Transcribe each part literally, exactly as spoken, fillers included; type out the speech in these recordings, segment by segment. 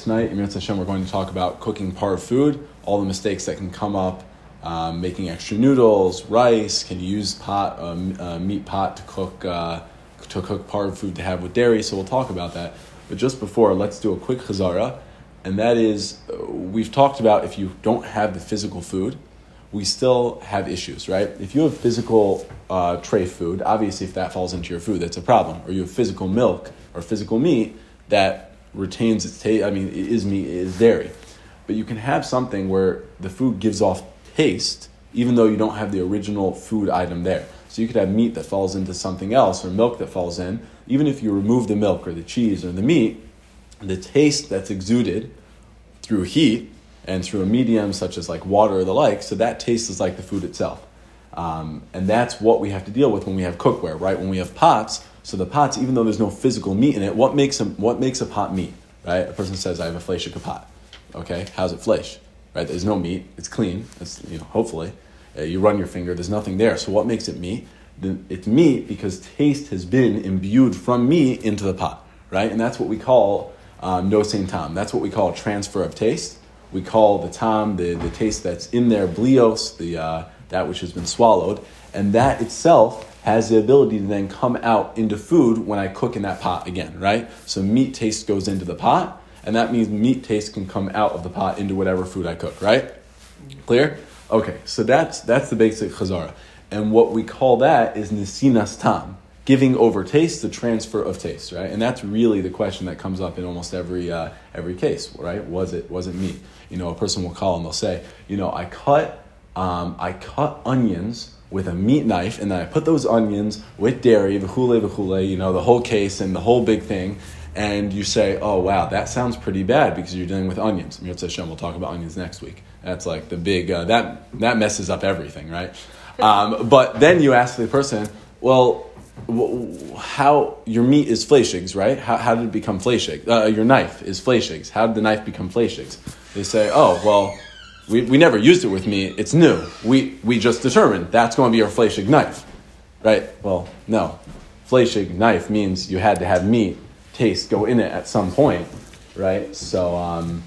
tonight, Emir Hashem, we're going to talk about cooking parve food, all the mistakes that can come up, um, making extra noodles, rice. Can you use pot, um, uh, meat pot to cook uh, to cook parve food to have with dairy? So we'll talk about that. But just before, let's do a quick chazara, and that is, uh, we've talked about if you don't have the physical food, we still have issues, right? If you have physical uh, tray food, obviously if that falls into your food, that's a problem. Or you have physical milk or physical meat that retains its taste, I mean, it is meat, it is dairy. But you can have something where the food gives off taste, even though you don't have the original food item there. So you could have meat that falls into something else, or milk that falls in. Even if you remove the milk or the cheese or the meat, the taste that's exuded through heat and through a medium such as like water or the like, so that taste is like the food itself. Um, and that's what we have to deal with when we have cookware, right? When we have pots, so the pots, even though there's no physical meat in it, what makes a, what makes a pot meat, right? A person says, I have a fleshika pot. Okay, how's it flesh? Right? There's no meat, it's clean, it's, you know, hopefully. Uh, you run your finger, there's nothing there. So what makes it meat? The, it's meat because taste has been imbued from meat into the pot, right? And that's what we call um, no same tam. That's what we call transfer of taste. We call the tam, the, the taste that's in there, blios, the uh, that which has been swallowed, and that itself has the ability to then come out into food when I cook in that pot again, right? So meat taste goes into the pot, and that means meat taste can come out of the pot into whatever food I cook, right? Clear? Okay, so that's that's the basic chazara. And what we call that is nesinas tam, giving over taste, the transfer of taste, right? And that's really the question that comes up in almost every uh, every case, right? Was it was it meat? You know, a person will call and they'll say, you know, I cut um, I cut onions with a meat knife, and then I put those onions with dairy, v'chule v'chule, you know, the whole case and the whole big thing. And you say, oh wow, that sounds pretty bad because you're dealing with onions. Mirza Hashem, we'll talk about onions next week. That's like the big uh, that that messes up everything, right? Um, but then you ask the person, well, how your meat is fleishigs, right? How how did it become fleishig? Uh, your knife is fleishigs. How did the knife become fleishigs? They say, oh well, we, we never used it with meat. It's new. We we just determined that's going to be our fleishig knife, right? Well, no, fleishig knife means you had to have meat taste go in it at some point, right? So um,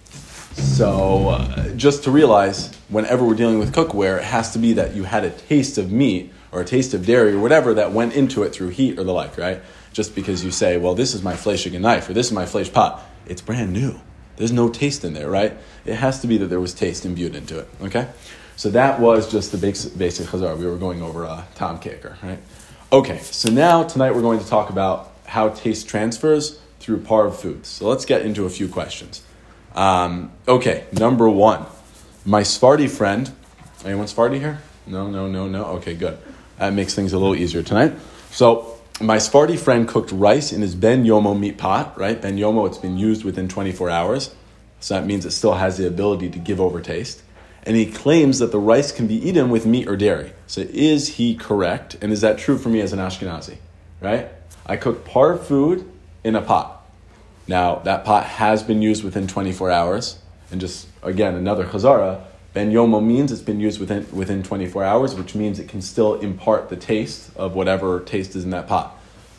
so uh, just to realize, whenever we're dealing with cookware, it has to be that you had a taste of meat or a taste of dairy or whatever that went into it through heat or the like, right? Just because you say, well, this is my fleishig knife or this is my fleish pot, it's brand new. There's no taste in there, right? It has to be that there was taste imbued into it, okay? So that was just the basic, basic chazar. We were going over uh, Tom Kaker, right? Okay, so now tonight we're going to talk about how taste transfers through parve foods. So let's get into a few questions. Um, okay, number one. My Sephardi friend, anyone Sephardi here? No, no, no, no. Okay, good. That makes things a little easier tonight. So my Sephardi friend cooked rice in his Ben Yomo meat pot, right? Ben Yomo, it's been used within twenty-four hours. So that means it still has the ability to give over taste. And he claims that the rice can be eaten with meat or dairy. So is he correct? And is that true for me as an Ashkenazi, right? I cook parve food in a pot. Now, that pot has been used within twenty-four hours. And just, again, another chazara, Ben Yomo means it's been used within within twenty-four hours, which means it can still impart the taste of whatever taste is in that pot.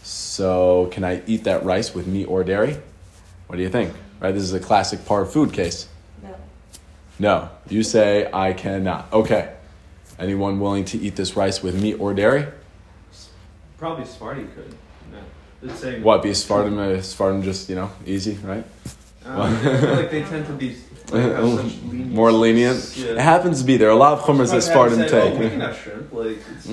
So, can I eat that rice with meat or dairy? What do you think? Right, this is a classic parve food case. No. No. You say, I cannot. Okay. Anyone willing to eat this rice with meat or dairy? Probably Sephardi could. No. It's saying What, be Sephardim, uh, Sephardim just, you know, easy, right? Um, I feel like they tend to be like, have such lenient. More lenient? Yeah. It happens to be there. A lot of chumras that Sephardim Say, take. oh, we can have shrimp. Like, it's,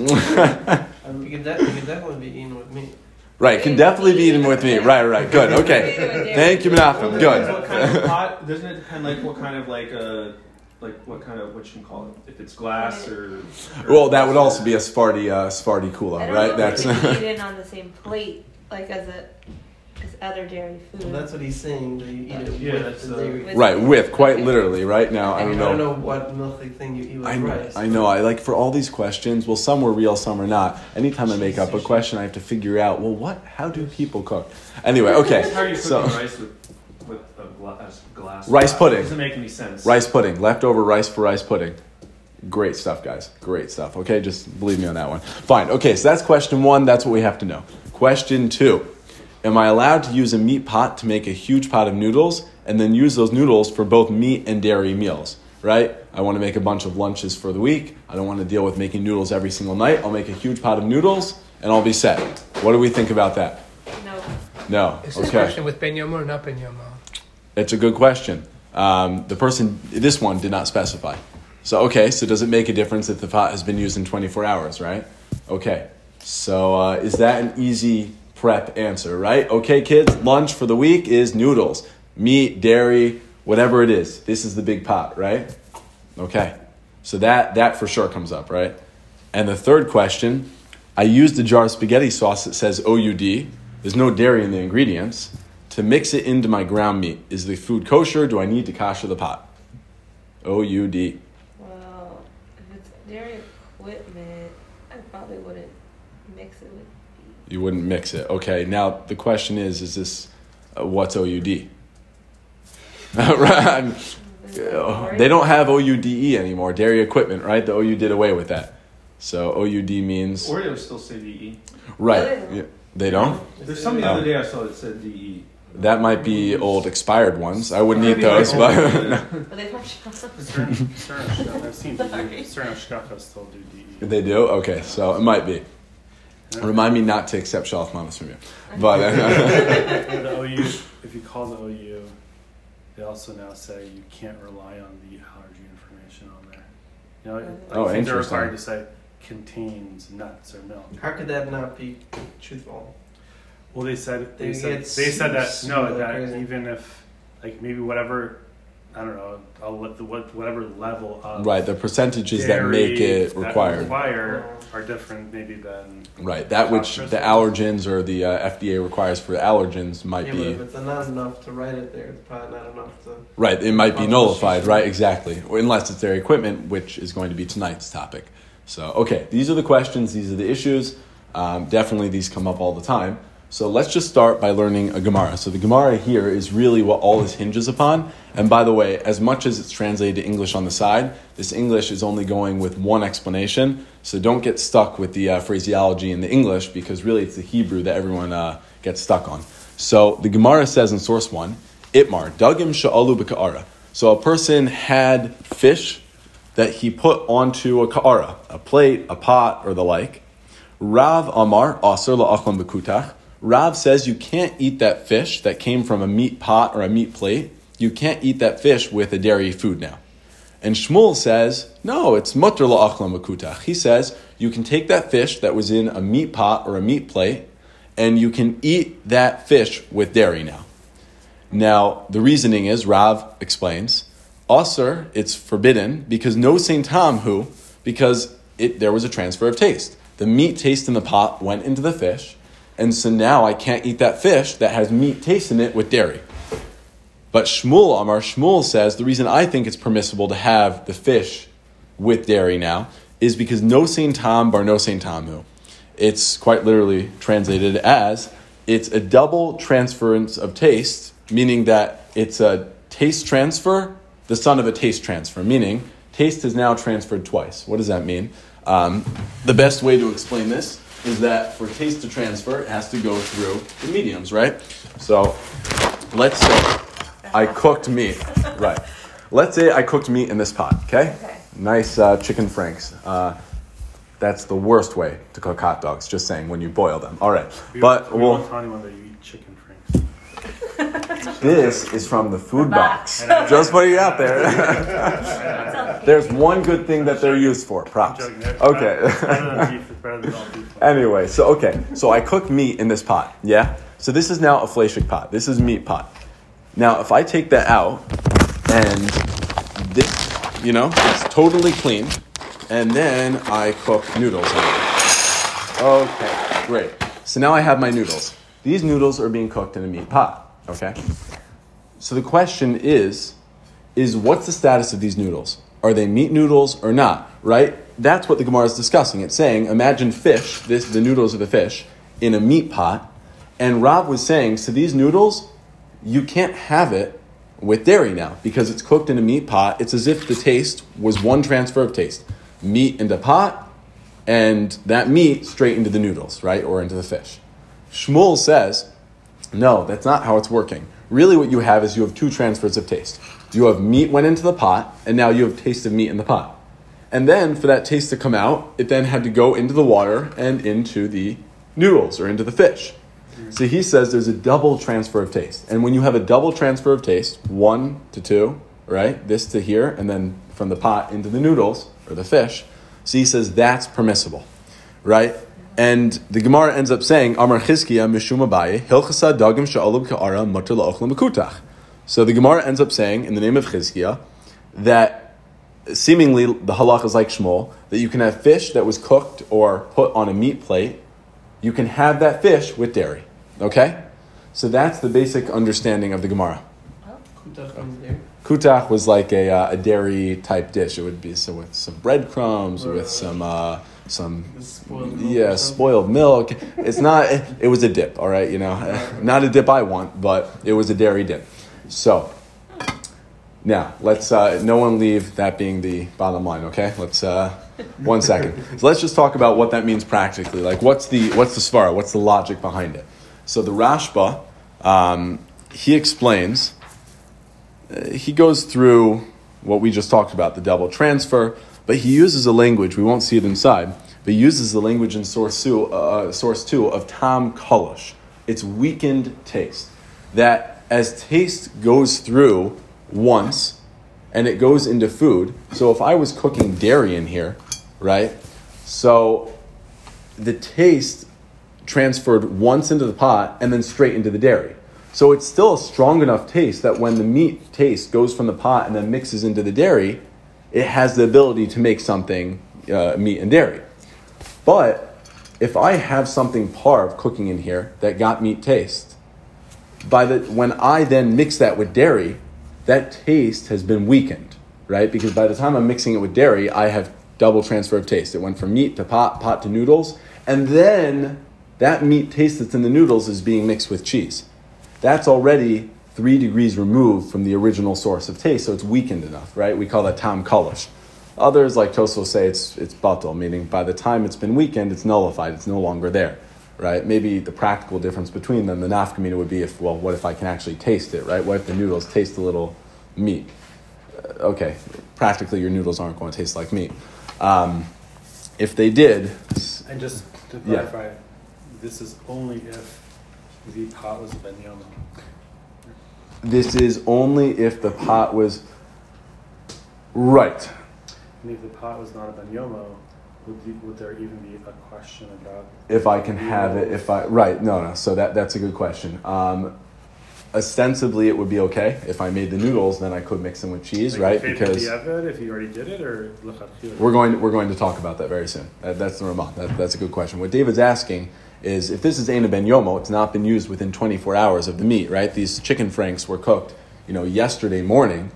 I mean, you, can de- you can definitely be eaten with meat. Right, can definitely be eaten with meat. Right, right, good, okay. Thank you, Menachem. Depends what Good. kind of pot? Doesn't it depend like what kind of like uh like what kind of what you can call it? If it's glass or, or Well, that would also be a Sephardi, uh, Sephardi kula, I don't right? know That's if it's eaten on the same plate, like as a as other dairy food. Well, that's what he's saying. That you eat it Yeah, with that's, the uh, dairy. right, with, quite literally, right? Now, I I don't don't know. know what milky thing you eat with I know, rice. I know. I like for all these questions. Well, some were real, some are not. Anytime I make up a question, I have to figure out. Well, what? How do people cook? Anyway, okay. How are you cooking So, rice with with a glass? glass Rice pot? pudding. It doesn't make any sense. rice pudding, leftover rice for rice pudding. Great stuff, guys. Great stuff. Okay, just believe me on that one. Fine. Okay, so that's question one. That's what we have to know. Question two. Am I allowed to use a meat pot to make a huge pot of noodles and then use those noodles for both meat and dairy meals, right? I want to make a bunch of lunches for the week. I don't want to deal with making noodles every single night. I'll make a huge pot of noodles, and I'll be set. What do we think about that? No. No. Is this Okay. question with Ben Yoma or not Ben Yoma? It's a good question. Um, the person, this one did not specify. So, okay, so does it make a difference if the pot has been used in twenty-four hours, right? Okay, so uh, is that an easy prep answer, right? Okay, kids, lunch for the week is noodles, meat, dairy, whatever it is. This is the big pot, right? Okay, so that, that for sure comes up, right? And the third question, I used a jar of spaghetti sauce that says O U D. There's no dairy in the ingredients. To mix it into my ground meat, is the food kosher? Do I need to kosher the pot? O U D. Well, if it's dairy equipment, I probably wouldn't mix it with beef. You wouldn't mix it. Okay, now the question is, is this, uh, what's O U D? Right. They don't have O U D E anymore, dairy equipment, right? The O U did away with that. So O U D means... Oreos still say D E. Right. Yeah. They don't? There's some the Oh. other day I saw that said D E. That might be old expired ones. I wouldn't eat Maybe like those, old- but... But they probably should. Certain, certain, I've seen Sorry. D E. Certain shkachas still do D E. They do? Okay, so it might be. Remind me not to accept shelf mamas from you. But... The O U, if you call the O U, they also now say you can't rely on the allergy information on there. You know, like Oh, things are interesting. required to say contains nuts or milk. How could that not be truthful? Well, they said they, They said get they said that super no, that crazy. even if like maybe whatever I don't know, I'll let the what whatever level of Right, the percentages that dairy make it that required. require are different maybe than Right, that which the allergens or the uh, F D A requires for allergens might Yeah, but be... if it's not enough to write it there, it's probably not enough to. Right, it might be nullified, right, exactly. Unless it's their equipment, which is going to be tonight's topic. So, okay, these are the questions, these are the issues. Um, definitely these come up all the time. So let's just start by learning a Gemara. So the Gemara here is really what all this hinges upon. And by the way, as much as it's translated to English on the side, this English is only going with one explanation. So don't get stuck with the uh, phraseology in the English, because really it's the Hebrew that everyone uh, gets stuck on. So the Gemara says in source one, Itmar, Dagim sha'alu b'ka'ara. So a person had fish that he put onto a ka'ara, a plate, a pot, or the like. Rav Amar, Aser la'achlam b'kutach. Rav says you can't eat that fish that came from a meat pot or a meat plate. You can't eat that fish with a dairy food now. And Shmuel says, no, it's mutter la'achlam b'kutach. He says you can take that fish that was in a meat pot or a meat plate, and you can eat that fish with dairy now. Now, the reasoning is, Rav explains, Aser, it's forbidden, because no Saint Tamhu, because it, there was a transfer of taste. The meat taste in the pot went into the fish, and so now I can't eat that fish that has meat taste in it with dairy. But Shmuel Amar, Shmuel says, the reason I think it's permissible to have the fish with dairy now is because no Saint Tam bar no Saint Tamu. It's quite literally translated as, it's a double transference of taste, meaning that it's a taste transfer, the son of a taste transfer, meaning taste is now transferred twice. What does that mean? Um, the best way to explain this is that for taste to transfer, it has to go through the mediums, right? So let's say I cooked meat, right? Let's say I cooked meat in this pot, okay? Okay. Nice uh, chicken franks. Uh, that's the worst way to cook hot dogs, just saying, when you boil them. All right, we, but we we'll... won't tell anyone that you eat chicken franks. This is from the food The box. box. Just putting it out there. There's one good thing that they're used for, props. Joking. It's Okay. better- it's better than beef. It's better than all beef. Anyway, so okay, so I cook meat in this pot, yeah? So this is now a fleshik pot. This is meat pot. Now, if I take that out, and this, you know, it's totally clean, and then I cook noodles in it. Okay, great. So now I have my noodles. These noodles are being cooked in a meat pot, okay? So the question is, is what's the status of these noodles? Are they meat noodles or not, right? That's what the Gemara is discussing. It's saying, imagine fish, this the noodles of the fish, in a meat pot, and Rav was saying, so these noodles, you can't have it with dairy now, because it's cooked in a meat pot. It's as if the taste was one transfer of taste. Meat into pot, and that meat straight into the noodles, right? Or into the fish. Shmuel says, no, that's not how it's working. really what you have is you have two transfers of taste. You have meat went into the pot, and now you have taste of meat in the pot. And then for that taste to come out, it then had to go into the water and into the noodles or into the fish. So he says there's a double transfer of taste. And when you have a double transfer of taste, one to two, right? This to here, and then from the pot into the noodles or the fish. So he says that's permissible, right? And the Gemara ends up saying, Amar Chizkiya Mishum Abaye, Hilchasa Dagim Sha'olub Ka'ara Mutter La'ochlam Mekutach. So the Gemara ends up saying, in the name of Chizkiya, that seemingly the halach is like Shmuel, that you can have fish that was cooked or put on a meat plate. You can have that fish with dairy. Okay? So that's the basic understanding of the Gemara. Kutach means dairy. Kutach was like a, uh, a dairy type dish. It would be so with some breadcrumbs, Or, with uh, some uh, some Spoiled milk yeah or something. spoiled milk. It's not. It, it was a dip. All right, you know, not a dip I want, but it was a dairy dip. So now let's uh, no one leave that being the bottom line. Okay, let's uh, one second. So let's just talk about what that means practically. Like, what's the what's the svara? What's the logic behind it? So the Rashba, um, he explains. Uh, he goes through what we just talked about, the double transfer, but he uses a language, we won't see it inside, but he uses the language in source two, uh, source two of tam kolosh. It's weakened taste. That as taste goes through once, and it goes into food, so if I was cooking dairy in here, right, so the taste transferred once into the pot and then straight into the dairy. So it's still a strong enough taste that when the meat taste goes from the pot and then mixes into the dairy, it has the ability to make something uh, meat and dairy. But if I have something parv cooking in here that got meat taste, by the when I then mix that with dairy, that taste has been weakened, right? Because by the time I'm mixing it with dairy, I have double transfer of taste. It went from meat to pot, pot to noodles, and then that meat taste that's in the noodles is being mixed with cheese. That's already three degrees removed from the original source of taste, so it's weakened enough, right? We call that tam kolosh. Others, like Tosfos, say it's it's batal, meaning by the time it's been weakened, it's nullified, it's no longer there, right? Maybe the practical difference between them, the nafkamina would be if, well, what if I can actually taste it, right? What if the noodles taste a little meat? Uh, okay, practically your noodles aren't going to taste like meat. Um, if they did... And just to Yeah. clarify, this is only if the pot was a ben yoma. This is only if the pot was... Right. And if the pot was not a ben yoma, would, the, would there even be a question about... If I can have it, if I... Right, no, no, so that that's a good question. Um, ostensibly, it would be okay. If I made the noodles, then I could mix them with cheese, Like, right? if it- Because... if you already did it, or lechatchila? We're going, we're going to talk about that very soon. That, that's the Ramah. That, that's a good question. What David's asking is, if this is Eina ben Yomo, it's not been used within twenty-four hours of the meat, right? These chicken franks were cooked, you know, yesterday morning,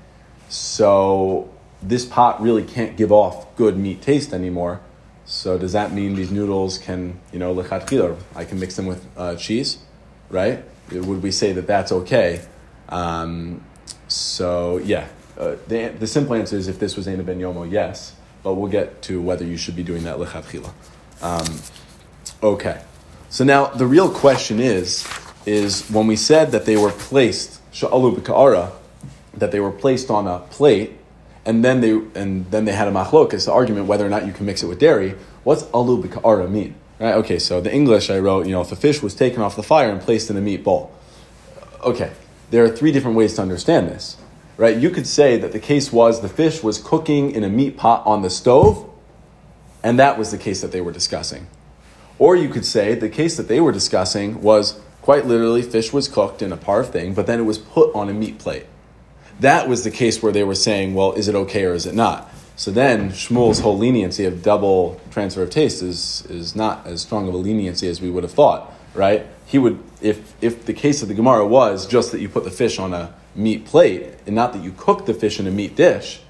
so this pot really can't give off good meat taste anymore. So does that mean these noodles can, you know, lechatchila, I can mix them with uh, cheese, right? Would we say that that's okay? Um, so, yeah. Uh, the, the simple answer is if this was Eina ben Yomo, yes. But we'll get to whether you should be doing that lechatchila. Um, okay. So now the real question is, is when we said that they were placed, sha'alu b'ka'ara, that they were placed on a plate, and then they and then they had a machlokas, the argument whether or not you can mix it with dairy. What's alu b'ka'ara mean? Right? Okay, so the English I wrote, you know, if a fish was taken off the fire and placed in a meat bowl. Okay, there are three different ways to understand this. Right? You could say that the case was the fish was cooking in a meat pot on the stove, and that was the case that they were discussing. Or you could say the case that they were discussing was quite literally fish was cooked in a parv thing, but then it was put on a meat plate. That was the case where they were saying, well, is it okay or is it not? So then Shmuel's whole leniency of double transfer of taste is, is not as strong of a leniency as we would have thought, right? He would, if if the case of the Gemara was just that you put the fish on a meat plate and not that you cooked the fish in a meat dish,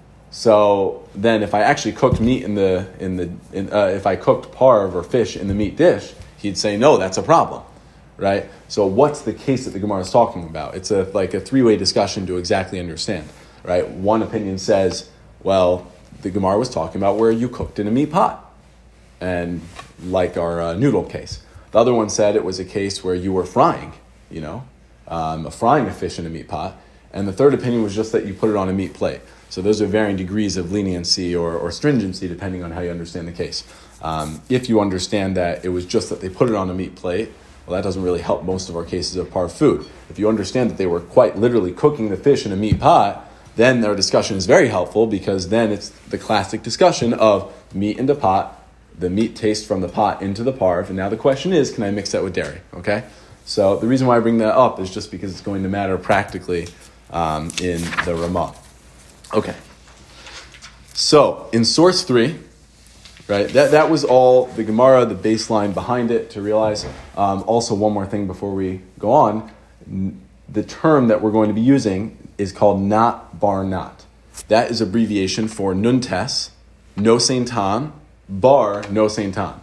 so then if I actually cooked meat in the, in the in, uh, if I cooked parv or fish in the meat dish, he'd say, no, that's a problem, right? So what's the case that the Gemara is talking about? It's a like a three-way discussion to exactly understand, right? One opinion says, well, the Gemara was talking about where you cooked in a meat pot, and like our uh, noodle case. The other one said it was a case where you were frying, you know, um, frying a fish in a meat pot. And the third opinion was just that you put it on a meat plate. So those are varying degrees of leniency or, or stringency depending on how you understand the case. Um, if you understand that it was just that they put it on a meat plate, well, that doesn't really help most of our cases of par food. If you understand that they were quite literally cooking the fish in a meat pot, then their discussion is very helpful, because then it's the classic discussion of meat into pot, the meat taste from the pot into the parv, and now the question is, can I mix that with dairy? Okay? So the reason why I bring that up is just because it's going to matter practically um, in the Ramah. Okay. So in source three, right, that, that was all the Gemara, the baseline behind it to realize. Um, also, one more thing before we go on, the term that we're going to be using is called not bar not. That is abbreviation for nun tes, no sein tam, bar no sein tam.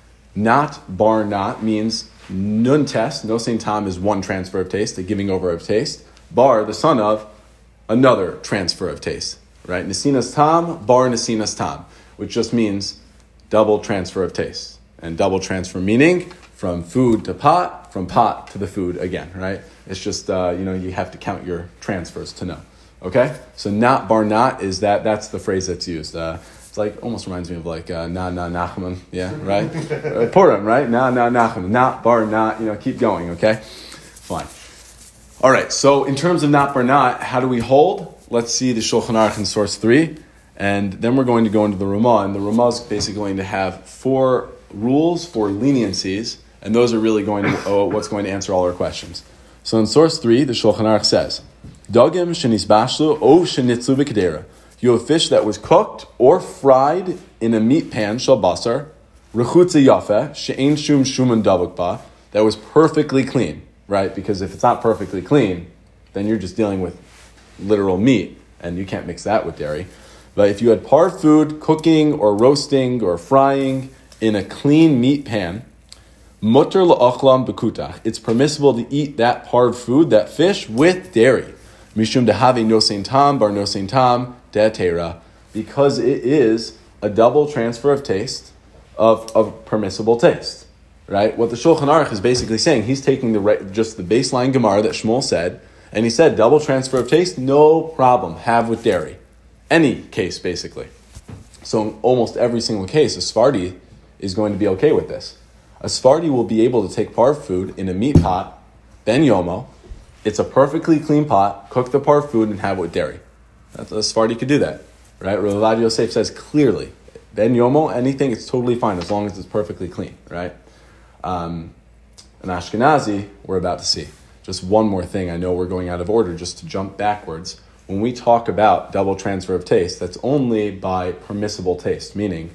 Not bar not means nun tes, no sein tam is one transfer of taste, the giving over of taste. Bar, the son of, another transfer of taste. Right? Nesinas tam, bar nesinas tam, which just means double transfer of taste. And double transfer meaning from food to pot, from pot to the food again, right? It's just, uh, you know, you have to count your transfers to know. Okay? So not bar not is that, that's the phrase that's used. Uh, it's like, almost reminds me of like, uh, na na nachman, yeah, right? uh, Purim, right? Na na nachman, not bar not, you know, keep going, okay? Fine. All right, so in terms of not bar not, how do we hold? Let's see the Shulchan Aruch in source three, and then we're going to go into the Ramah, and the Ramah is basically going to have four rules for leniencies, and those are really going to, oh, what's going to answer all our questions. So in source three, the Shulchan Aruch says, Dogim shenisbashlu o shenitzlu b'kedera. You have fish that was cooked or fried in a meat pan, shel basar, rechutza yafe, she'ein shum shuman davuk ba, that was perfectly clean, right? Because if it's not perfectly clean, then you're just dealing with literal meat, and you can't mix that with dairy. But if you had par food cooking or roasting or frying in a clean meat pan, mutter la'achlam bekutach, it's permissible to eat that parv food, that fish, with dairy. Mishum dehave no sein tam, bar no sein tam, de'atera, because it is a double transfer of taste, of, of permissible taste. Right? What the Shulchan Aruch is basically saying, he's taking the right, just the baseline Gemara that Shmuel said, and he said double transfer of taste, no problem, have with dairy. Any case, basically. So in almost every single case, a Sephardi is going to be okay with this. A Sephardi will be able to take parv food in a meat pot, ben yomo. It's a perfectly clean pot, cook the parv food and have it with dairy. That's, a Sephardi could do that, right? Rav Ovadia Yosef says clearly, ben yomo, anything, it's totally fine as long as it's perfectly clean, right? Um, an Ashkenazi, we're about to see. Just one more thing, I know we're going out of order, just to jump backwards. When we talk about double transfer of taste, that's only by permissible taste, meaning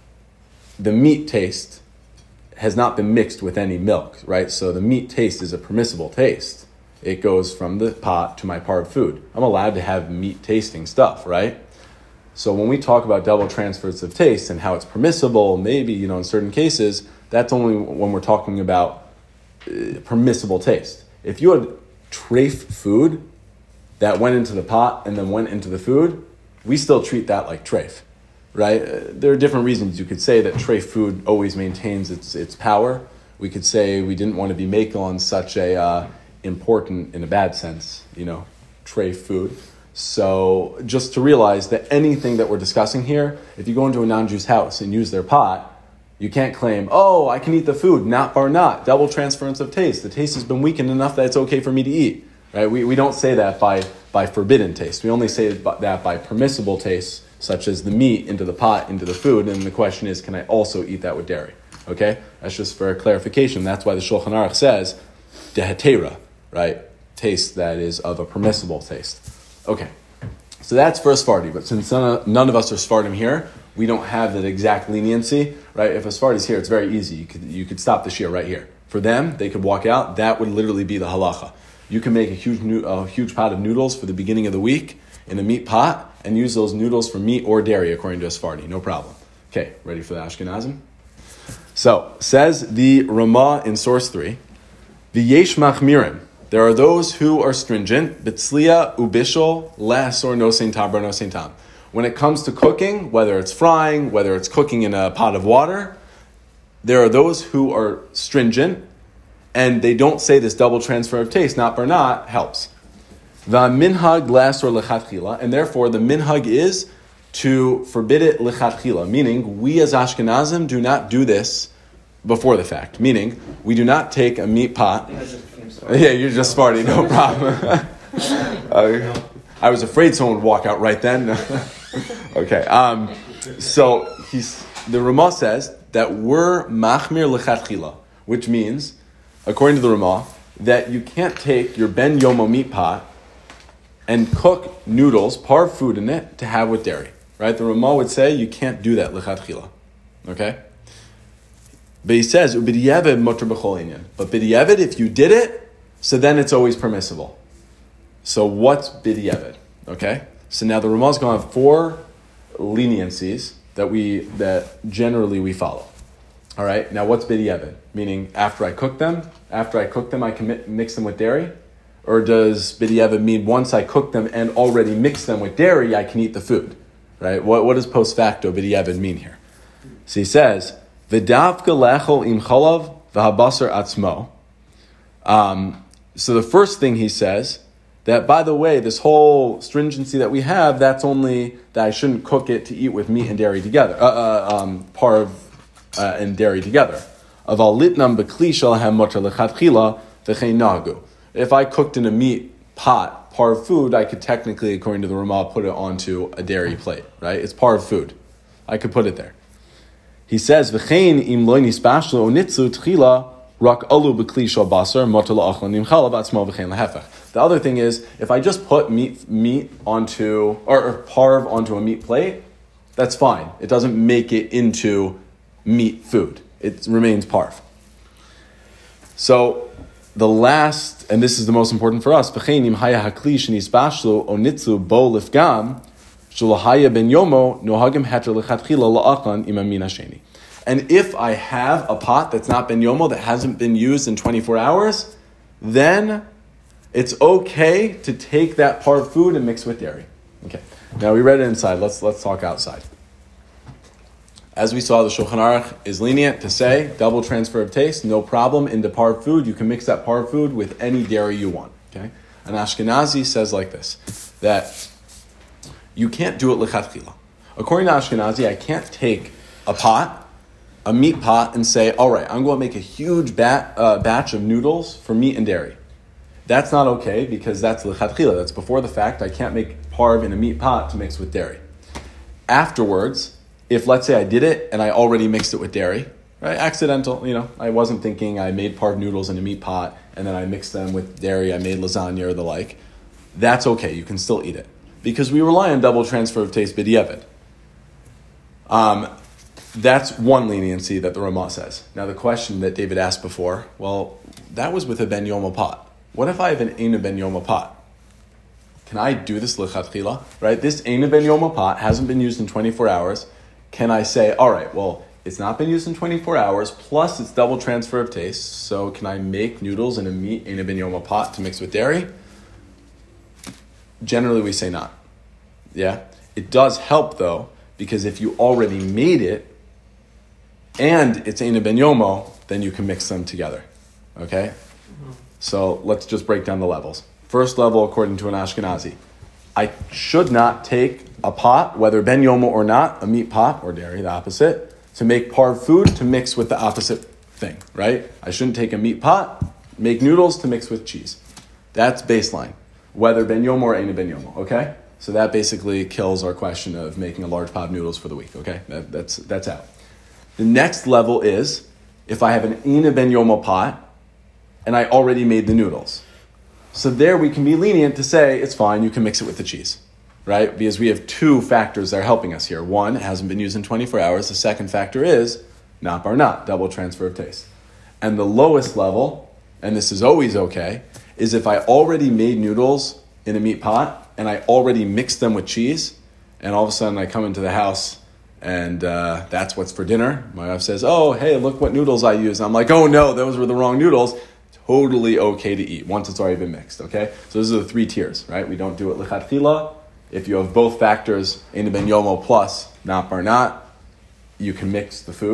the meat taste has not been mixed with any milk, right? So the meat taste is a permissible taste. It goes from the pot to my parv food. I'm allowed to have meat tasting stuff, right? So when we talk about double transfers of taste and how it's permissible, maybe, you know, in certain cases, that's only when we're talking about uh, permissible taste. If you had treif food that went into the pot and then went into the food, we still treat that like treif, right? Uh, there are different reasons. You could say that treif food always maintains its its power. We could say we didn't want to be makel on such a uh, important, in a bad sense, you know, treif food. So just to realize that anything that we're discussing here, if you go into a non-Jew's house and use their pot, you can't claim, oh, I can eat the food, not bar not, double transference of taste. The taste has been weakened enough that it's okay for me to eat. Right? We we don't say that by, by forbidden taste. We only say that by permissible taste, such as the meat into the pot, into the food. And the question is, can I also eat that with dairy? Okay? That's just for a clarification. That's why the Shulchan Aruch says, dehatera, right? Taste that is of a permissible taste. Okay. So that's for a Sephardi. But since none of, none of us are Sephardim here, we don't have that exact leniency, right? If a Sephardi's here, it's very easy. You could you could stop the shiur right here. For them, they could walk out. That would literally be the halacha. You can make a huge a huge pot of noodles for the beginning of the week in a meat pot and use those noodles for meat or dairy, according to a Sephardi. No problem. Okay, ready for the Ashkenazim? So, says the Ramah in source three, the yesh machmirim. There are those who are stringent, bitzliya ubishol less or no sein tam, no sein tam. When it comes to cooking, whether it's frying, whether it's cooking in a pot of water, there are those who are stringent and they don't say this double transfer of taste, not bar not, helps. The minhag less or lechatchila, and therefore the minhag is to forbid it lechatchila, meaning we as Ashkenazim do not do this before the fact, meaning we do not take a meat pot. Yeah, you're just smarty, no problem. uh, I was afraid someone would walk out right then. Okay, um, so he's, the Ramah says that we're machmir lechatchila, which means, according to the Ramah, that you can't take your ben yomo meat pot and cook noodles, parv food in it, to have with dairy. Right? The Ramah would say you can't do that lechatchila. Okay? But he says, Ubidiyeved mutter b'chol inyan. But bidiyeved, if you did it, so then it's always permissible. So what's bidiyeved? Okay? So now the Ramah's going to have four leniencies that we that generally we follow. All right? Now what's bidiyeved? Meaning after I cook them, after I cook them, I can mi- mix them with dairy? Or does bidiyeved mean once I cook them and already mix them with dairy, I can eat the food? Right? What, what does post facto bidiyeved mean here? So he says, V'davka lechol im chalav v'habasar atzmo. Um, so the first thing he says, that by the way, this whole stringency that we have, that's only that I shouldn't cook it to eat with meat and dairy together, uh, uh, um, parv uh, and dairy together. Aval litnam b'kli shalahem motor lechatchila v'chein nagu. If I cooked in a meat pot, parv food, I could technically, according to the Ramah, put it onto a dairy plate, right? It's parv food. I could put it there. He says, "V'chein im lo nispashlo onitzu tchila rak alu b'kli shal basar motor la'achlan im chalav atzmo v'chein lehefech." The other thing is, if I just put meat meat onto or, or parv onto a meat plate, that's fine. It doesn't make it into meat food. It remains parv. So the last, and this is the most important for us, v'chein im haya hakli shenispashlo onitzu bo lifgam. And if I have a pot that's not ben yomo, that hasn't been used in twenty-four hours, then it's okay to take that part of food and mix with dairy. Okay. Now we read it inside. Let's let's talk outside. As we saw, the Shulchan Aruch is lenient to say double transfer of taste, no problem. In the parv food, you can mix that parv food with any dairy you want. Okay. An Ashkenazi says like this, that you can't do it lechatchila. According to Ashkenazi, I can't take a pot, a meat pot, and say, all right, I'm going to make a huge bat, uh, batch of noodles for meat and dairy. That's not okay because that's lechatchila. That's before the fact. I can't make parv in a meat pot to mix with dairy. Afterwards, if let's say I did it and I already mixed it with dairy, right? Accidental, you know, I wasn't thinking, I made parv noodles in a meat pot and then I mixed them with dairy, I made lasagna or the like. That's okay. You can still eat it. Because we rely on double transfer of taste b'diavad. Um, that's one leniency that the Ramah says. Now the question that David asked before, well, that was with a ben yomo pot. What if I have an eina ben yomo pot? Can I do this lechatchila? Right? This eina ben yomo pot hasn't been used in twenty-four hours. Can I say, all right, well, it's not been used in twenty-four hours, plus it's double transfer of taste, so can I make noodles in a meat eina ben yomo pot to mix with dairy? Generally, we say not. Yeah? It does help, though, because if you already made it and it's eina ben yomo, then you can mix them together. Okay? Mm-hmm. So let's just break down the levels. First level, according to an Ashkenazi, I should not take a pot, whether ben yomo or not, a meat pot or dairy, the opposite, to make parv food to mix with the opposite thing, right? I shouldn't take a meat pot, make noodles to mix with cheese. That's baseline. Whether ben yomo or eina ben yomo, okay? So that basically kills our question of making a large pot of noodles for the week, okay? That, that's that's out. The next level is, if I have an eina ben yomo pot, and I already made the noodles. So there we can be lenient to say, it's fine, you can mix it with the cheese, right? Because we have two factors that are helping us here. One, it hasn't been used in twenty-four hours. The second factor is, not bar not, double transfer of taste. And the lowest level, and this is always okay, is if I already made noodles in a meat pot and I already mixed them with cheese, and all of a sudden I come into the house and uh, that's what's for dinner. My wife says, oh, hey, look what noodles I used. I'm like, oh no, those were the wrong noodles. Totally okay to eat once it's already been mixed, okay? So those are the three tiers, right? We don't do it lechatchila. If you have both factors, eina ben yomo plus not bar not, you can mix the foods.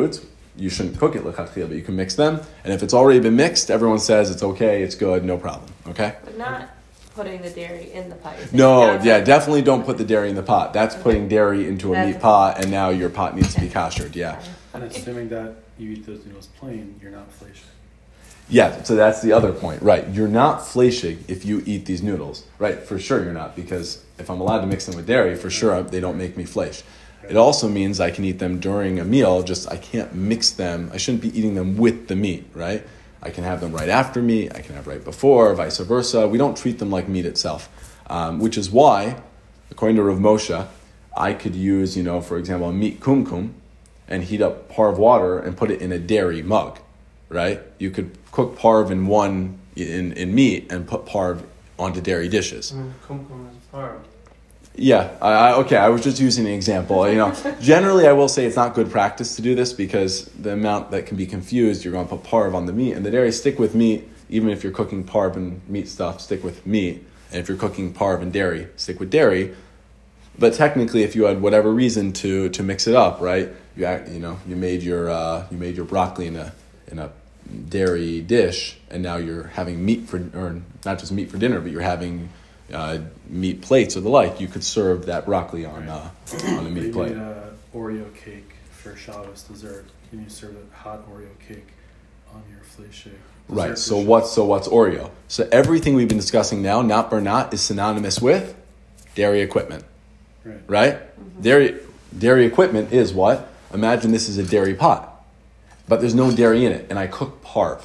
you shouldn't cook it lechatchila, but you can mix them. And if it's already been mixed, everyone says it's okay, it's good, no problem. Okay? But not putting the dairy in the pot. You're saying No, that's yeah, what- definitely don't put the dairy in the pot. That's Okay. putting dairy into a That's- meat pot, and now your pot needs to be kashered. Yeah. And assuming that you eat those noodles plain, you're not fleshig. Yeah, so that's the other point, right? You're not fleshig if you eat these noodles, right? For sure you're not, because if I'm allowed to mix them with dairy, for sure they don't make me flesh. It also means I can eat them during a meal, just I can't mix them. I shouldn't be eating them with the meat, right? I can have them right after meat, I can have right before, vice versa. We don't treat them like meat itself, um, which is why, according to Rav Moshe, I could use, you know, for example, a meat kumkum and heat up parv water and put it in a dairy mug, right? You could cook parv in one, in, in meat and put parv onto dairy dishes. I mean, kumkum is parm. Yeah, I, I, okay, I was just using an example. You know, generally I will say it's not good practice to do this because the amount that can be confused, you're going to put parv on the meat and the dairy. Stick with meat, even if you're cooking parv and meat stuff, stick with meat. And if you're cooking parv and dairy, stick with dairy. But technically, if you had whatever reason to to mix it up, right? You act, you know, you made your uh, you made your broccoli in a in a dairy dish, and now you're having meat for, or not just meat for dinner, but you're having uh, meat plates or the like. You could serve that broccoli on uh, on a If meat you plate. made a Oreo cake for Shabbos dessert, can you serve a hot Oreo cake on your fleshig? Right. So what's so what's Oreo? So everything we've been discussing now, not bernat, is synonymous with dairy equipment. Right. Right? Mm-hmm. Dairy dairy equipment is what? Imagine this is a dairy pot, but there's no dairy in it, and I cook parv.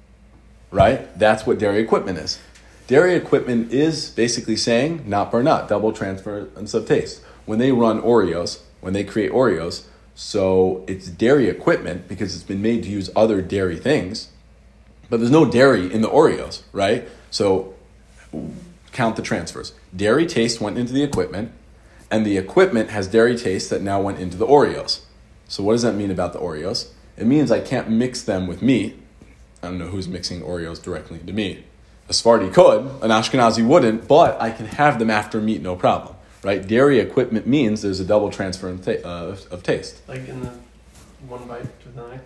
Right? That's what dairy equipment is. Dairy equipment is basically saying not bernat, double transference of taste. When they run Oreos, when they create Oreos, so it's dairy equipment because it's been made to use other dairy things, but there's no dairy in the Oreos, right? So count the transfers. Dairy taste went into the equipment, and the equipment has dairy taste that now went into the Oreos. So what does that mean about the Oreos? It means I can't mix them with meat. I don't know who's mixing Oreos directly into meat. A Sephardi could, an Ashkenazi wouldn't, but I can have them after meat, no problem, right? Dairy equipment means there's a double transfer of, ta- uh, of taste. Like in the one bite to the next?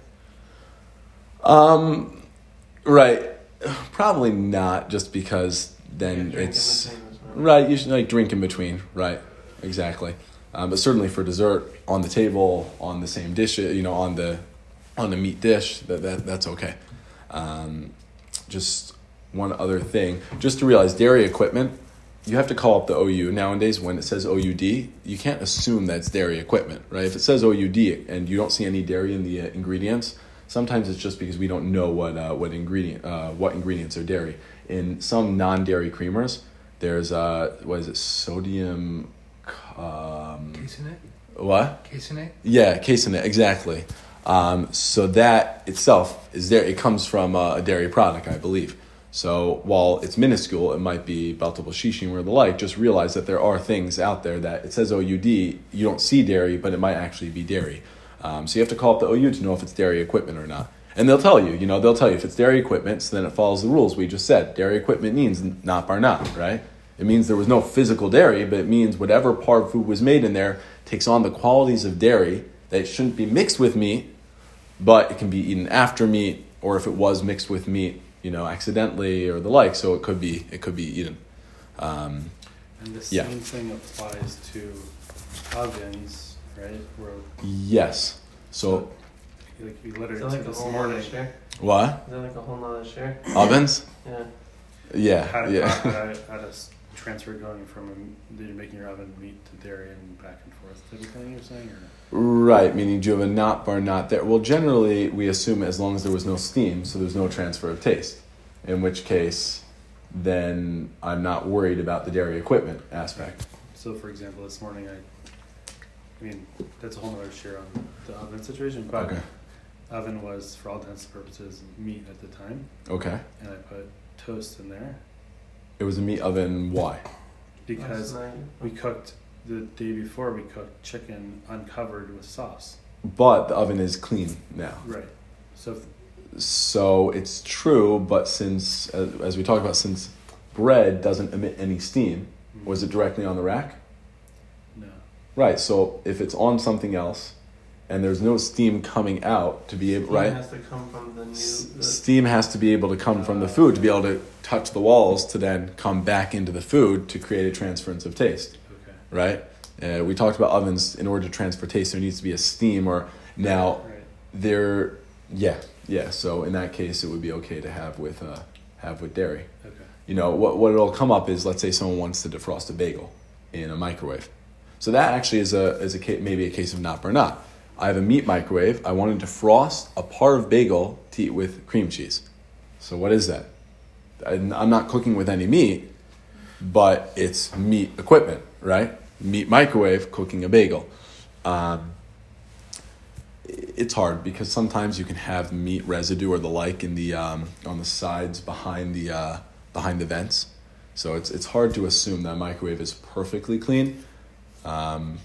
Um, right. Probably not, just because then You drink in it's... the same as well. Right, you should like drink in between, right? Exactly. Um, but certainly for dessert, on the table, on the same dish, you know, on the on the meat dish, that, that that's okay. Um, just one other thing, just to realize dairy equipment, you have to call up the O U. Nowadays, when it says O U D, you can't assume that's dairy equipment, right? If it says O U D and you don't see any dairy in the uh, ingredients, sometimes it's just because we don't know what uh, what ingredient uh, what ingredients are dairy. In some non-dairy creamers, there's uh, what is it, sodium? Um, Caseinate? what? Caseinate? Yeah, caseinate, exactly. Um, so that itself is there. It comes from uh, a dairy product, I believe. So while it's minuscule, it might be Baltabal Shishim or the like. Just realize that there are things out there that it says O U D, you don't see dairy, but it might actually be dairy. Um, so you have to call up the O U to know if it's dairy equipment or not. And they'll tell you, you know, they'll tell you if it's dairy equipment, so then it follows the rules we just said. Dairy equipment means not bar not, right? It means there was no physical dairy, but it means whatever parv food was made in there takes on the qualities of dairy that it shouldn't be mixed with meat, but it can be eaten after meat, or if it was mixed with meat, you know, accidentally or the like, so it could be it could be eaten. Um, And the Yeah. same thing applies to ovens, right? Where yes. So like we Is literally that like took a this whole nother morning share? what? Is that like a whole nother share? Ovens? Yeah. Yeah. had a, Yeah. had a, had a s- transfer going from a, you're making your oven meat to dairy and back and forth type of thing you're saying? Or? Right, meaning do you have a not bar not there? Well, generally we assume as long as there was no steam, so there's no transfer of taste. In which case, then I'm not worried about the dairy equipment aspect. So for example, this morning I, I mean, that's a whole nother share on the oven situation, but Okay. oven was, for all intents and purposes, meat at the time, Okay. and I put toast in there It was a meat oven. Why? because Last night. we cooked, the day before we cooked chicken uncovered with sauce. But the oven is clean now. Right. So if, So it's true, but since, as, as we talked about, since bread doesn't emit any steam, was it directly on the rack? no. Right, so if it's on something else and there's no steam coming out to be able, Steam right? has to come from the new. S- The, steam has to be able to come from the food to be able to touch the walls to then come back into the food to create a transference of taste, Okay. right? Uh, we talked about ovens. In order to transfer taste, there needs to be a steam, or now Right. there, yeah, yeah. So in that case, it would be okay to have with uh, have with dairy. Okay. You know, what what it'll come up is, let's say someone wants to defrost a bagel in a microwave. So that actually is a is a ca- maybe a case of not or not. I have a meat microwave. I want to defrost a parve bagel to eat with cream cheese. So what is that? I'm I'm not cooking with any meat, but it's meat equipment, right? Meat microwave, cooking a bagel. Um, it's hard because sometimes you can have meat residue or the like in the um, on the sides behind the uh, behind the vents. So it's it's hard to assume that microwave is perfectly clean. Um,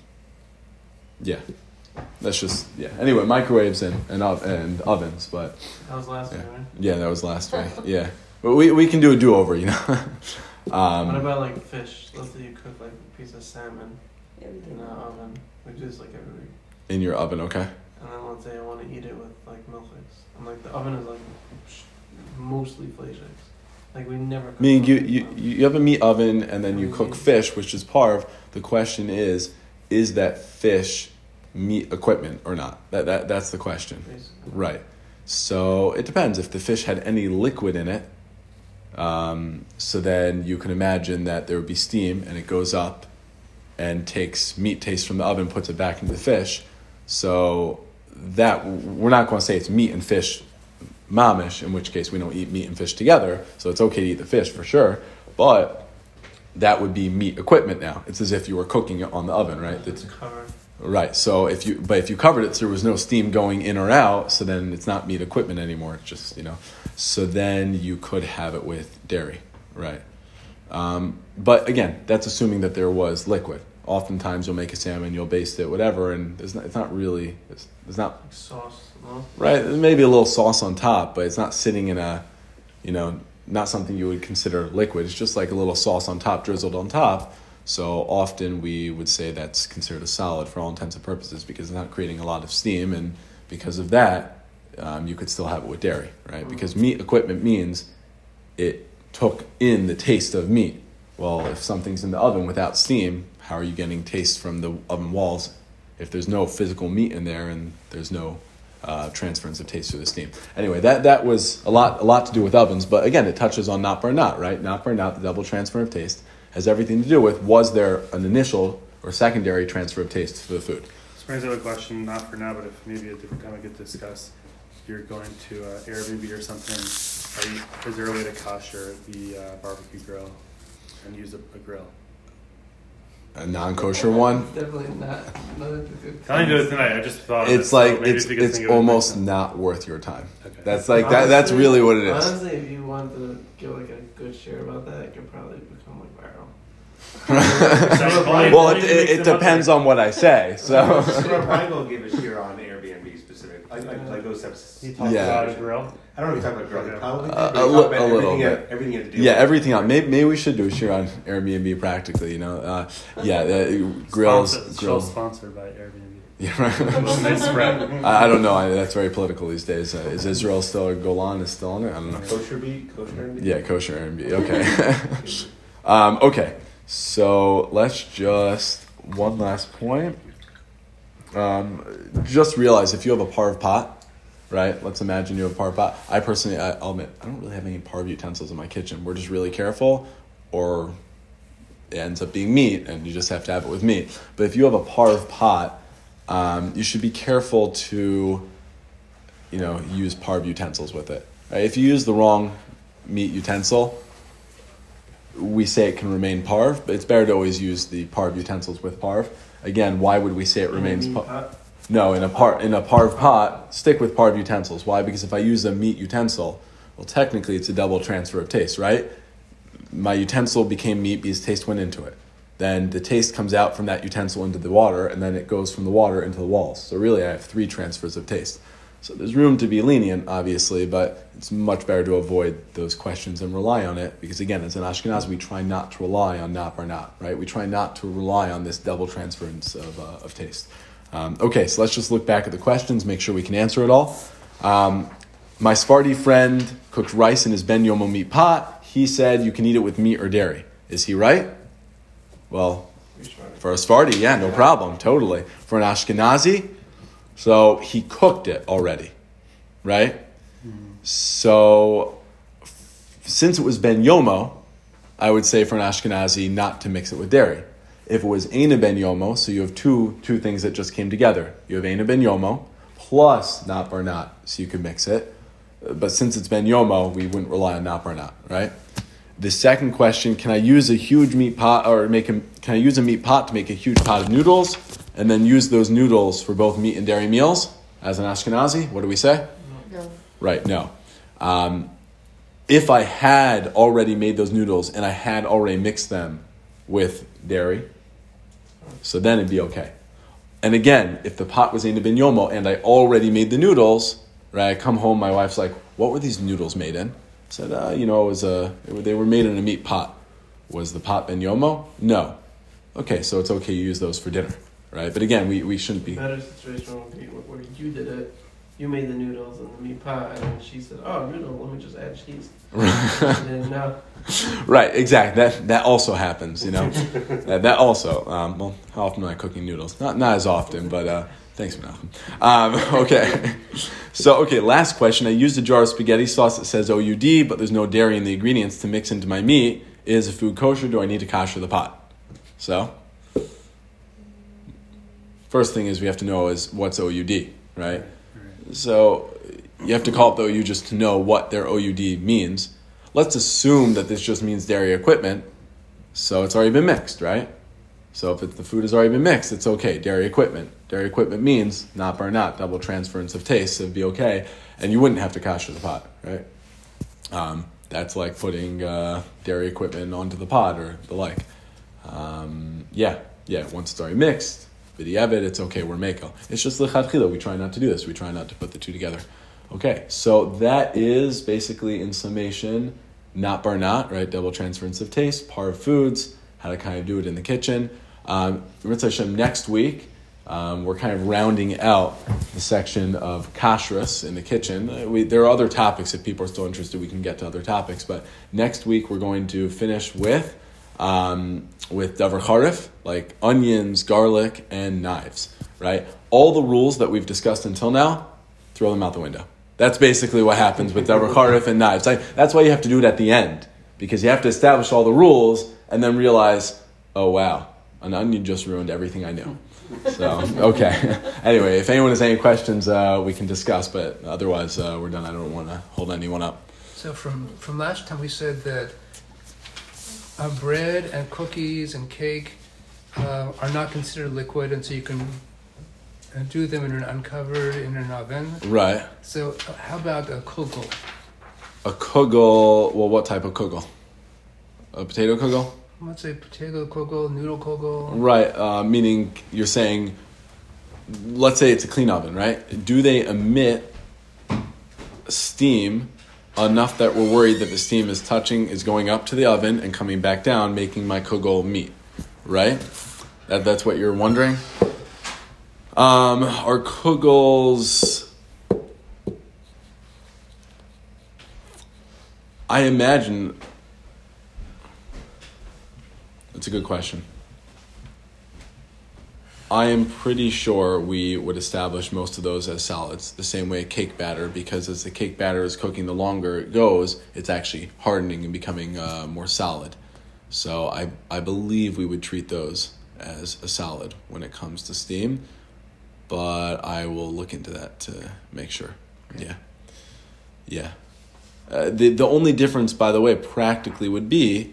yeah, that's just yeah. Anyway, microwaves and and, ov- and ovens, but that was last yeah. year, right? yeah, that was last week. Yeah, but we we can do a do over, you know. um, What about like fish? Let's say you cook like a piece of salmon Yeah, we in do. the oven, which is like every week. in your oven, okay? And then let's say I want to eat it with like milkshakes. And like the oven is like sh- mostly flake shakes. Like we never. cook Meaning you, milkshakes you in the oven. you have a meat oven and then you Mm. cook fish, which is parve. The question is, is that fish meat equipment or not? That that that's the question. Basically. Right. So it depends. If the fish had any liquid in it, um, so then you can imagine that there would be steam and it goes up and takes meat taste from the oven, puts it back into the fish. So that we're not going to say it's meat and fish mamish, in which case we don't eat meat and fish together. So it's okay to eat the fish for sure, but that would be meat equipment now. It's as if you were cooking it on the oven, right? It's That's, covered. right. So if you, but if you covered it, so there was no steam going in or out, so then it's not meat equipment anymore. It's just, you know, so then you could have it with dairy, right? Um, but again, that's assuming that there was liquid. Oftentimes you'll make a salmon, you'll baste it, whatever, and it's not, it's not really, it's, it's not, Like sauce. No? right, maybe a little sauce on top, but it's not sitting in a, you know, not something you would consider liquid. It's just like a little sauce on top, drizzled on top. So often we would say that's considered a solid for all intents and purposes because it's not creating a lot of steam, and because of that, um, you could still have it with dairy, right? Because meat equipment means it took in the taste of meat. Well, if something's in the oven without steam, how are you getting taste from the oven walls if there's no physical meat in there and there's no uh, transference of taste through the steam? Anyway, that that was a lot a lot to do with ovens, but again, it touches on not or not, right? Not or not, the double transfer of taste has everything to do with, was there an initial or secondary transfer of taste to the food? This brings up a question, not for now, but if maybe a different time we get to discuss. If you're going to uh, Airbnb or something, are you, is there a way to kosher the uh, barbecue grill and use a, a grill? A non-kosher one? Definitely not. Not a good. I didn't do it tonight. I just thought of it, It's so like maybe it's if you could it's think of it almost next time. not worth your time. Okay. That's like that. That's Honestly- really what it is. Honestly, if you want to give like a good share about that, it could probably become like viral. Well, it, it, it depends on what I say. So Scrub Michael gave a share on Airbnb specific, like, like, like those types. He Of, talked Yeah. about a grill. I don't know if you talk about girl, probably. Uh, did, but a he li- talked about a little everything you bit. had- everything you had to do. yeah, with. everything on. Maybe, maybe we should do a share on Airbnb practically. You know, uh, yeah, uh, grills, Sponsored, show grills. sponsored by Airbnb. Yeah, right. Nice spread. I, I don't know. I, that's very political these days. Uh, is Israel still or Golan is still on it? I don't know. Kosher beat, kosher beat. Yeah, kosher Airbnb. Okay. um, okay. So let's just one last point. Um, just realize if you have a parve pot, right? Let's imagine you have a parve pot. I personally, I, I'll admit, I don't really have any parve utensils in my kitchen. We're just really careful, or it ends up being meat, and you just have to have it with meat. But if you have a parve pot, um, you should be careful to, you know, use parve utensils with it. Right? If you use the wrong meat utensil, we say it can remain parve, but it's better to always use the parve utensils with parve. Again, why would we say it remains Meat parve? pot. No, in a par in a parve pot, stick with parve utensils. Why? Because if I use a meat utensil, well, technically it's a double transfer of taste, right? My utensil became meat because taste went into it. Then the taste comes out from that utensil into the water, and then it goes from the water into the walls. So really, I have three transfers of taste. So there's room to be lenient, obviously, but it's much better to avoid those questions and rely on it, because again, as an Ashkenaz, we try not to rely on nap or not, right? We try not to rely on this double transference of uh, of taste. Um, okay, so let's just look back at the questions, make sure we can answer it all. Um, my Sephardi friend cooked rice in his Ben Yomo meat pot. He said you can eat it with meat or dairy. Is he right? Well, for a Sephardi, yeah, no problem, totally. For an Ashkenazi, so he cooked it already, right? Mm-hmm. So f- since it was Ben Yomo, I would say for an Ashkenazi not to mix it with dairy. If it was Eina Ben Yomo, so you have two two things that just came together. You have Eina Ben Yomo plus Not Bar Not, so you could mix it. But since it's Ben Yomo, we wouldn't rely on Not Bar Not, right? The second question, can I use a huge meat pot, or make a, can I use a meat pot to make a huge pot of noodles, and then use those noodles for both meat and dairy meals as an Ashkenazi? What do we say? No. Right, no. Um, if I had already made those noodles and I had already mixed them with dairy, so then it'd be okay. And again, if the pot was Eina Ben Yomo and I already made the noodles, right, I come home, my wife's like, what were these noodles made in? I said, uh, you know, it was a, it were, they were made in a meat pot. Was the pot Ben Yomo? No. Okay, so it's okay, you use those for dinner, right? But again, we, we shouldn't be... The better situation would be where you did it, you made the noodles in the meat pot, and then she said, oh, noodle, let me just add cheese. And then, no. Right, exactly. That that also happens, you know. that, that also. Um, well, how often am I cooking noodles? Not not as often, but uh, thanks, Menachem. Um, okay. So, okay, last question. I used a jar of spaghetti sauce that says O U D, but there's no dairy in the ingredients to mix into my meat. Is the food kosher? Do I need to kosher the pot? So, first thing is we have to know is what's O U D, right? So, you have to call it the O U just to know what their O U D means. Let's assume that this just means dairy equipment, so it's already been mixed, right? So if it, the food has already been mixed, it's okay, dairy equipment. Dairy equipment means not bar not, double transference of taste, so it'd be okay, and you wouldn't have to kosher the pot, right? Um, that's like putting uh, dairy equipment onto the pot or the like. Um, yeah, yeah, once it's already mixed, b'diavad, it's okay, we're meko. It's just l'chadchila, we try not to do this, we try not to put the two together. Okay, so that is basically, in summation, not bar not, right? Double transference of taste, par of foods, how to kind of do it in the kitchen. Um, next week, um, we're kind of rounding out the section of kashrus in the kitchen. Uh, we, there are other topics. If people are still interested, we can get to other topics. But next week, we're going to finish with um, with davar charif, like onions, garlic, and knives, right? All the rules that we've discussed until now, throw them out the window. That's basically what happens with davar charif and knives. I, that's why you have to do it at the end, because you have to establish all the rules and then realize, oh wow, an onion just ruined everything I knew. So, okay. Anyway, if anyone has any questions, uh, we can discuss, but otherwise uh, we're done. I don't want to hold anyone up. So from, from last time we said that uh, bread and cookies and cake uh, are not considered liquid, and so you can and do them in an uncovered in an oven. Right. So uh, how about a kugel? A kugel, well, what type of kugel? A potato kugel? Let's say potato kugel, noodle kugel. Right, uh, meaning you're saying, let's say it's a clean oven, right? Do they emit steam enough that we're worried that the steam is touching, is going up to the oven and coming back down, making my kugel meat, right? That, that's what you're wondering? Um, are kugels... I imagine... That's a good question. I am pretty sure we would establish most of those as solids, the same way cake batter, because as the cake batter is cooking, the longer it goes, it's actually hardening and becoming uh, more solid. So I, I believe we would treat those as a solid when it comes to steam, but I will look into that to make sure. Okay. Yeah. Yeah. Uh, the, the only difference, by the way, practically would be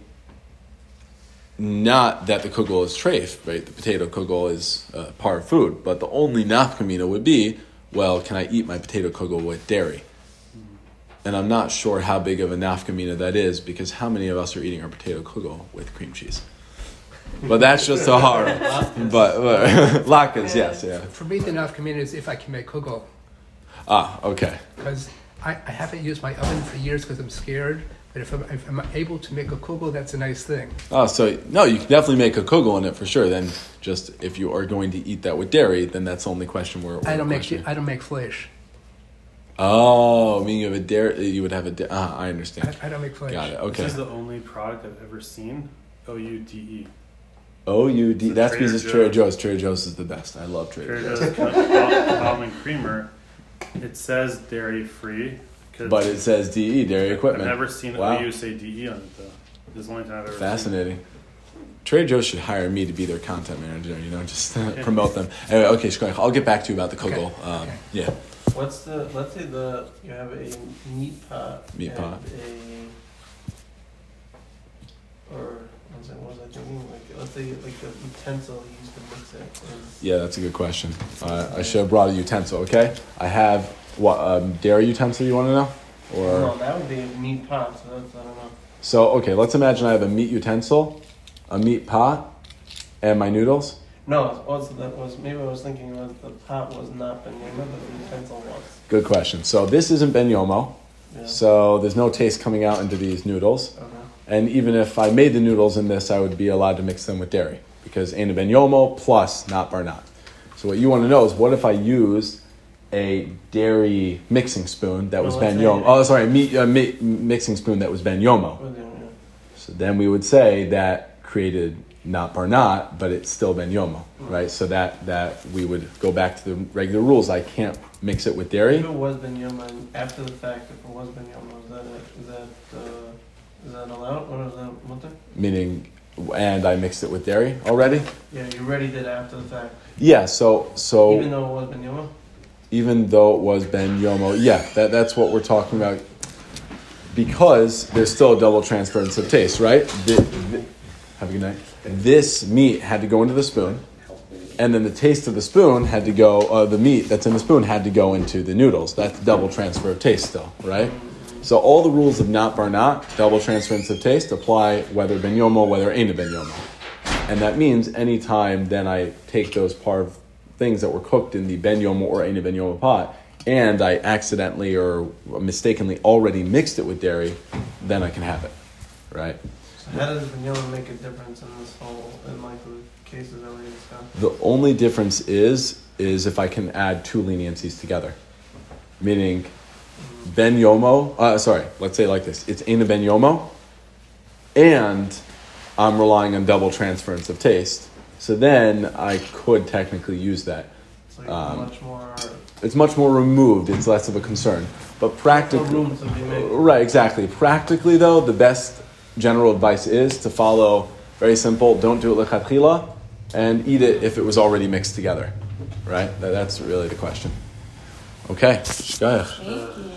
not that the kugel is treif, right? The potato kugel is uh, par food, but the only nafkamina would be, well, can I eat my potato kugel with dairy? And I'm not sure how big of a nafkamina that is, because how many of us are eating our potato kugel with cream cheese? But that's just a hard. but, but latkes, yes, yeah. For me, the nafkamina is if I can make kugel. Ah, okay. Because I, I haven't used my oven for years because I'm scared But if I'm, if I'm able to make a kugel, that's a nice thing. Oh, so no, you can definitely make a kugel in it for sure. Then just if you are going to eat that with dairy, then that's the only question where I don't make I don't make flesh. Oh, meaning you have a dairy, you would have a. Da- uh, I understand. I, I don't make flesh. Got it. This Okay. is the only product I've ever seen. O U D E. O U D. So That's Trader because it's Trader Joe's. Joe's. Trader Joe's is the best. I love Trader, Trader Joe's. Joe's al- almond creamer. It says dairy free. But it says D E, dairy equipment. I've never seen Wow. O U say D E on it though. This is the only time I've ever Fascinating. Trader Joe's should hire me to be their content manager, you know, just uh, promote them. Anyway, okay, Shkoyach, I'll get back to you about the kugel. Okay. Um, Okay. Yeah. What's the? Let's say the you have a meat pot. Meat and pot. A or what's it? What was I thinking? Like let's say like the utensil you used to mix it. Is, Yeah, that's a good question. Uh, I should have brought a utensil, okay? I have, what, um, dairy utensil you want to know? Or no, that would be a meat pot. So that's I don't know. So, okay, let's imagine I have a meat utensil, a meat pot, and my noodles. No, also that was maybe I was thinking was the pot was not benyama, but the utensil was. Good question. So this isn't ben yomo, Yeah. so there's no taste coming out into these noodles. Okay. And even if I made the noodles in this, I would be allowed to mix them with dairy because ain't a ben yomo plus not bar not. So what you want to know is what if I used a dairy mixing spoon that was Well, ben let's yomo? say- Oh, sorry, meat uh, meat mixing spoon that was ben yomo. Well, yeah, yeah. So then we would say that created not bar not, but it's still ben yomo, right? So that that we would go back to the regular rules. I can't mix it with dairy. If it was benyama, and after the fact, if it was benyama, is that a, is that uh, is that allowed or is that mutter? Meaning, and I mixed it with dairy already. Yeah, you already did after the fact, Yeah. So so even though it was benyama. even though it was ben yomo, yeah, that that's what we're talking about. Because there's still a double transference of taste, right? The, the, have a good night. This meat had to go into the spoon, and then the taste of the spoon had to go. Uh, the meat that's in the spoon had to go into the noodles. That's double transfer of taste, still, right? So all the rules of not bar not, double transference of taste, apply whether ben yomo, whether ain't a ben yomo, and that means anytime then I take those part of things that were cooked in the ben yomo or ain't a ben yomo pot, and I accidentally or mistakenly already mixed it with dairy, then I can have it, right? So how does benyama make a difference in this whole in like the cases that we discussed? The only difference is is if I can add two leniencies together, meaning ben yomo. Uh, sorry, let's say it like this: it's ain't a ben yomo, and I'm relying on double transference of taste. So then I could technically use that. It's like Um, much more. It's much more removed. It's less of a concern. But More practically, room to be made. right? Exactly. Practically, though, the best general advice is to follow very simple. Don't do it lechatchila, and eat it if it was already mixed together. Right? That, that's really the question. Okay. Shkayach. Thank you.